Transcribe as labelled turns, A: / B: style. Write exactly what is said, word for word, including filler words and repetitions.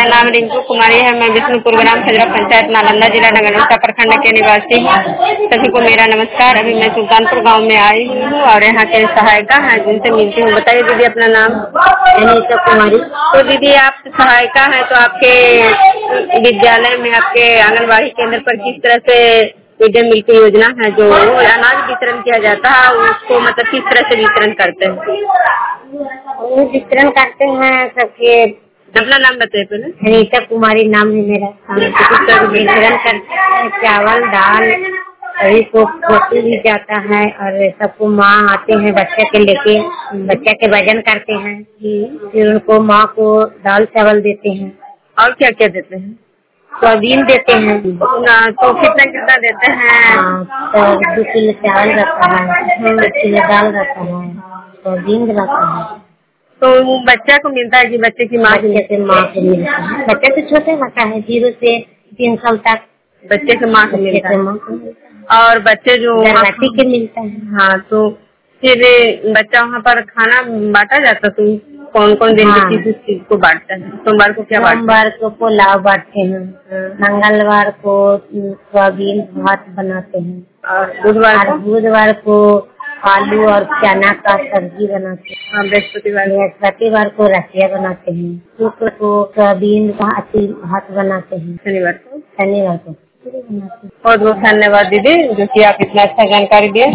A: नाम रिंकू कुमारी है। मैं विष्णुपुर ग्राम खजरा पंचायत नालंदा जिला नगरनौसा प्रखंड के निवासी हूँ। सभी को मेरा नमस्कार। अभी मैं सुल्तानपुर गांव में आई हुई हूँ और यहाँ के सहायिका हैं जिनसे मिलती हूँ। बताइए दीदी अपना नाम।
B: अनीता कुमारी।
A: तो दीदी आप सहायिका हैं, तो आपके विद्यालय में, आपके आंगनबाड़ी केंद्र पर किस तरह से मिड डे मील की योजना है जो अनाज वितरण किया जाता है, उसको मतलब किस तरह से वितरण करते हैं?
B: वितरण करते हैं सबके।
A: अपना नाम बताइए पहले।
B: अनीता कुमारी नाम है मेरा। वितरण करते हैं चावल दाल, सभी को रोटी भी जाता है और सबको माँ आते हैं बच्चे के लेके, बच्चे के वजन करते हैं, फिर उनको माँ को दाल चावल देते हैं।
A: और क्या क्या देते हैं?
B: सोयाबीन देते हैं।
A: तो कितना कितना देते हैं?
B: तो दो किलो चावल रहता है, दो किलो दाल रहता है, सोयाबीन रहता है।
A: तो बच्चा को मिलता है कि बच्चे की माँ
B: के माँ को मिलता है? बच्चे तो छोटे रहता है, जीरो से तीन साल तक
A: बच्चे के माँ को मिलता है। और बच्चे जो
B: गर्भवती के मिलता है।
A: हाँ, तो फिर बच्चा वहाँ पर खाना बांटा जाता, तो कौन कौन दिन
B: हाँ।
A: किस चीज को बांटता है? सोमवार को क्या बांटते हैं?
B: सोमवार को पुलाव बांटते हैं, मंगलवार को सोयाबीन भात बनाते हैं,
A: और बुधवार को
B: बुधवार को आलू और चना का सब्जी बनाते हैं।
A: बृहस्पतिवार
B: बृहस्पतिवार को रसिया बनाते हैं। शुक्र को सोयाबीन भात बनाते हैं।
A: शनिवार को
B: शनिवार को
A: बहुत बहुत धन्यवाद दीदी, जो कि आप इतना अच्छा जानकारी दिए।